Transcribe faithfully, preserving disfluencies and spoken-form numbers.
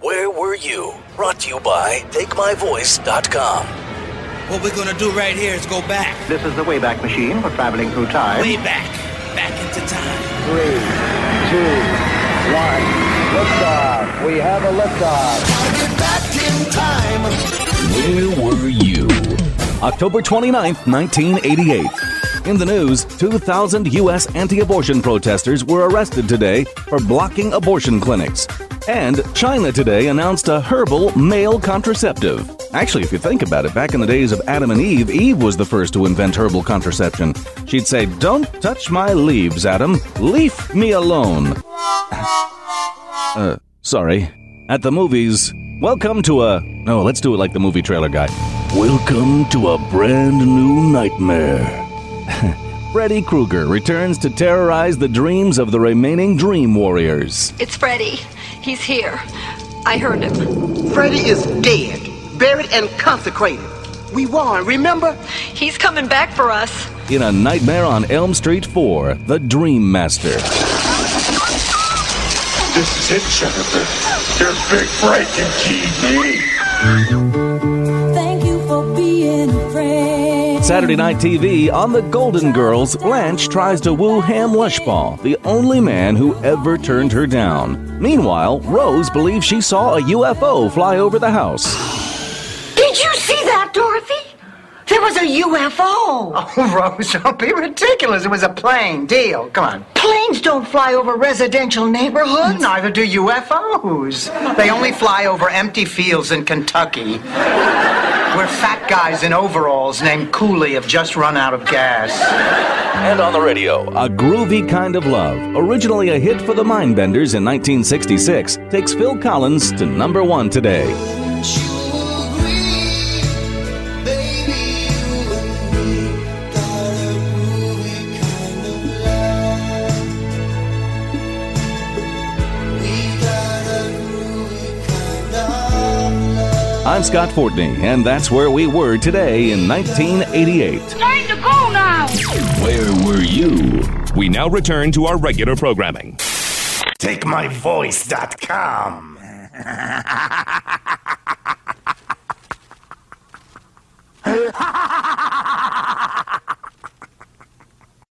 Where Were You? Brought to you by Take My Voice dot com. What we're gonna do right here is go back. This is the Wayback Machine for traveling through time. Way back. Back into time. Three, two, one. Liftoff. We have a liftoff. Where Were You? October twenty-ninth, nineteen eighty-eight. In the news, two thousand U S anti-abortion protesters were arrested today for blocking abortion clinics. And China today announced a herbal male contraceptive. Actually, if you think about it, back in the days of Adam and Eve, Eve was the first to invent herbal contraception. She'd say, "Don't touch my leaves, Adam. Leave me alone." uh, sorry. At the movies, welcome to a... No, let's do it like the movie trailer guy. Welcome to a brand new nightmare. Freddy Krueger returns to terrorize the dreams of the remaining Dream Warriors. It's Freddy. He's here. I heard him. Freddy is dead, buried and consecrated. We won, remember? He's coming back for us. In A Nightmare on Elm Street four, The Dream Master. This is it, Jennifer. Your big break in T V. Thank you for being a friend. Saturday Night T V on The Golden Girls, Blanche tries to woo Ham Lushball, the only man who ever turned her down. Meanwhile, Rose believes she saw a U F O fly over the house. Did you see that, Dorothy? There was a U F O. Oh, Rose, don't be ridiculous. It was a plane. Deal. Come on. Planes don't fly over residential neighborhoods. Neither do U F Os. They only fly over empty fields in Kentucky, where fat guys in overalls named Cooley have just run out of gas. And on the radio, A Groovy Kind of Love, originally a hit for the Mindbenders in nineteen sixty-six, takes Phil Collins to number one today. I'm Scott Fortney, and that's where we were today in nineteen eighty-eight. Time to go now! Where were you? We now return to our regular programming. Take My Voice dot com.